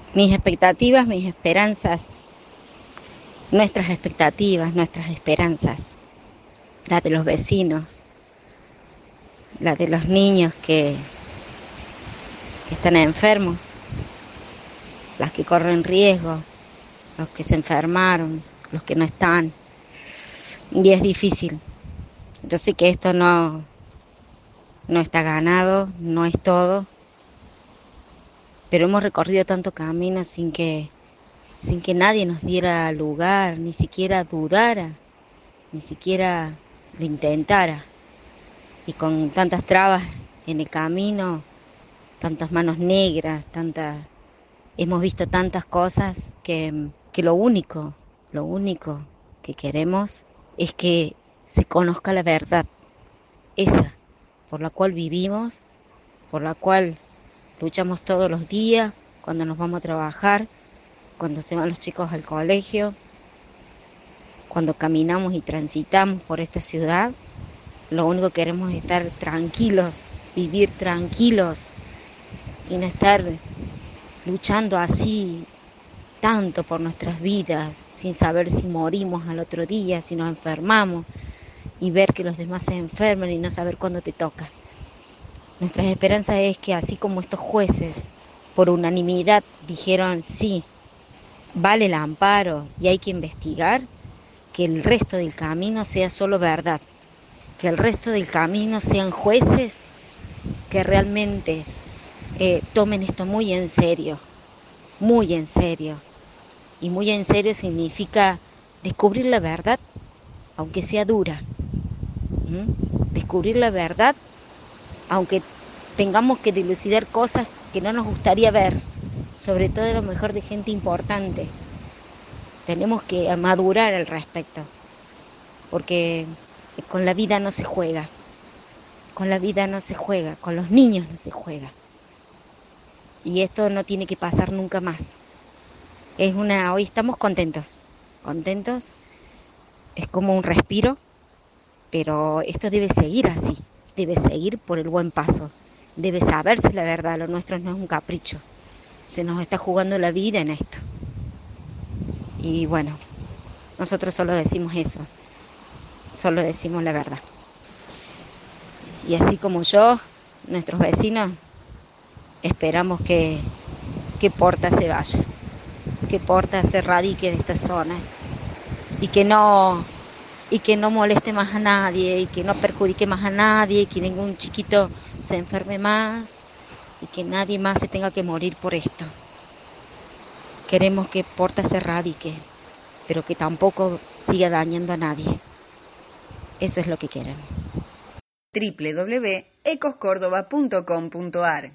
Mis expectativas, mis esperanzas, nuestras esperanzas, las de los vecinos, las de los niños que están enfermos, las que corren riesgo, los que se enfermaron, los que no están. Y es difícil. Yo sé que esto no está ganado, no es todo, pero hemos recorrido tanto camino sin que nadie nos diera lugar, ni siquiera dudara, ni siquiera lo intentara. Y con tantas trabas en el camino, tantas manos negras, hemos visto tantas cosas que lo único que queremos es que se conozca la verdad, esa por la cual vivimos, por la cual luchamos todos los días, cuando nos vamos a trabajar, cuando se van los chicos al colegio, cuando caminamos y transitamos por esta ciudad. Lo único que queremos es estar tranquilos, vivir tranquilos y no estar luchando así tanto por nuestras vidas, sin saber si morimos al otro día, si nos enfermamos, y ver que los demás se enferman y no saber cuándo te toca. Nuestra esperanza es que así como estos jueces por unanimidad dijeron sí, vale el amparo y hay que investigar, que el resto del camino sea solo verdad, que el resto del camino sean jueces que realmente tomen esto muy en serio, muy en serio. Y muy en serio significa descubrir la verdad, aunque sea dura. Descubrir la verdad, aunque tengamos que dilucidar cosas que no nos gustaría ver, sobre todo a lo mejor de gente importante. Tenemos que madurar al respecto, porque con la vida no se juega, con la vida no se juega, con los niños no se juega. Y esto no tiene que pasar nunca más. Hoy estamos contentos, es como un respiro, pero esto debe seguir así, debe seguir por el buen paso, debe saberse la verdad, lo nuestro no es un capricho, se nos está jugando la vida en esto. Y bueno, nosotros solo decimos eso, solo decimos la verdad. Y así como yo, nuestros vecinos, esperamos que Porta se vaya, que Porta se radique de esta zona y que no moleste más a nadie y que no perjudique más a nadie, y que ningún chiquito se enferme más y que nadie más se tenga que morir por esto. Queremos que Porta se radique, pero que tampoco siga dañando a nadie. Eso es lo que queremos. www.ecoscordoba.com.ar